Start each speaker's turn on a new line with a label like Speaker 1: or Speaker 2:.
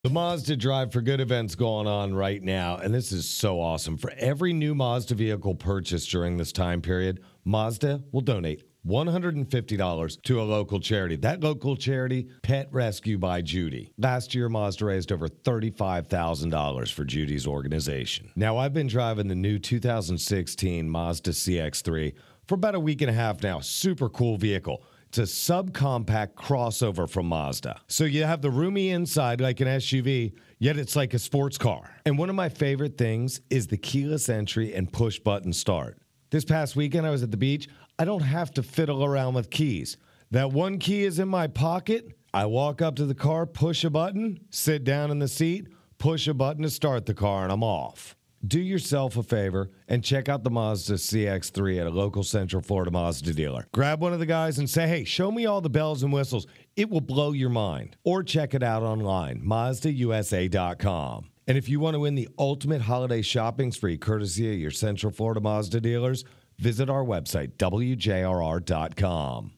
Speaker 1: The Mazda Drive for Good event's going on right now, and this is so awesome. For every new Mazda vehicle purchased during this time period, Mazda will donate $150 to a local charity. That local charity, Pet Rescue by Judy. Last year, Mazda raised over $35,000 for Judy's organization. Now, I've been driving the new 2016 Mazda CX-3 for about a week and a half now. Super cool vehicle. It's a subcompact crossover from Mazda. So you have the roomy inside like an SUV, yet it's like a sports car. And one of my favorite things is the keyless entry and push button start. This past weekend I was at the beach. I don't have to fiddle around with keys. That one key is in my pocket. I walk up to the car, push a button, sit down in the seat, push a button to start the car, and I'm off. Do yourself a favor and check out the Mazda CX-3 at a local Central Florida Mazda dealer. Grab one of the guys and say, hey, show me all the bells and whistles. It will blow your mind. Or check it out online, MazdaUSA.com. And if you want to win the ultimate holiday shopping spree courtesy of your Central Florida Mazda dealers, visit our website, WJRR.com.